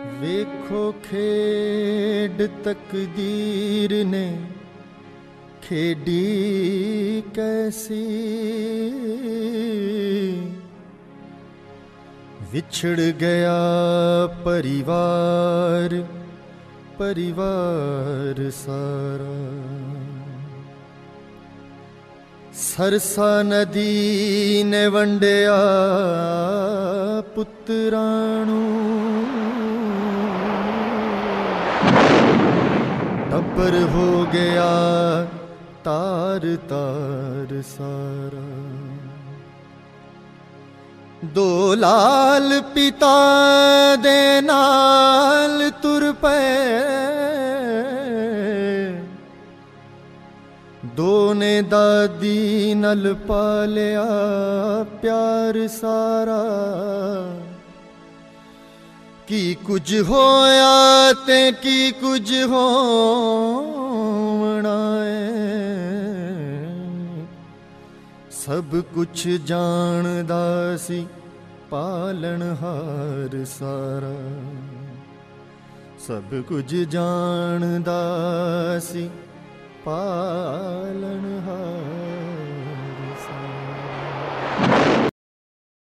ਵੇਖੋ ਖੇਡ ਤਕਦੀਰ ਨੇ ਖੇਡੀ ਕੈਸੀ, ਵਿਛੜ ਗਿਆ ਪਰਿਵਾਰ ਪਰਿਵਾਰ ਸਾਰਾ। ਸਰਸਾ ਨਦੀ ਨੇ ਵੰਡਿਆ ਪੁੱਤਰਾਂ ਨੂੰ, ਟੱਬਰ ਹੋ ਗਿਆ ਤਾਰ ਤਾਰ ਸਾਰਾ। ਦੋ ਲਾਲ ਪਿਤਾ ਦੇ ਨਾਲ ਤੁਰ ਪਏ, ਦੋ ਨੇ ਦਾਦੀ ਨਾਲ ਪਾਲਿਆ ਪਿਆਰ ਸਾਰਾ। ਕੀ ਕੁਝ ਹੋਇਆ ਤੇ ਕੀ ਕੁਝ ਹੋਣਾ ਏ, ਸਭ ਕੁਛ ਜਾਣਦਾ ਸੀ ਪਾਲਣਹਾਰ ਸਾਰਾ। ਸਭ ਕੁਝ ਜਾਣਦਾ ਸੀ ਪਾਲਣਹਾਰ।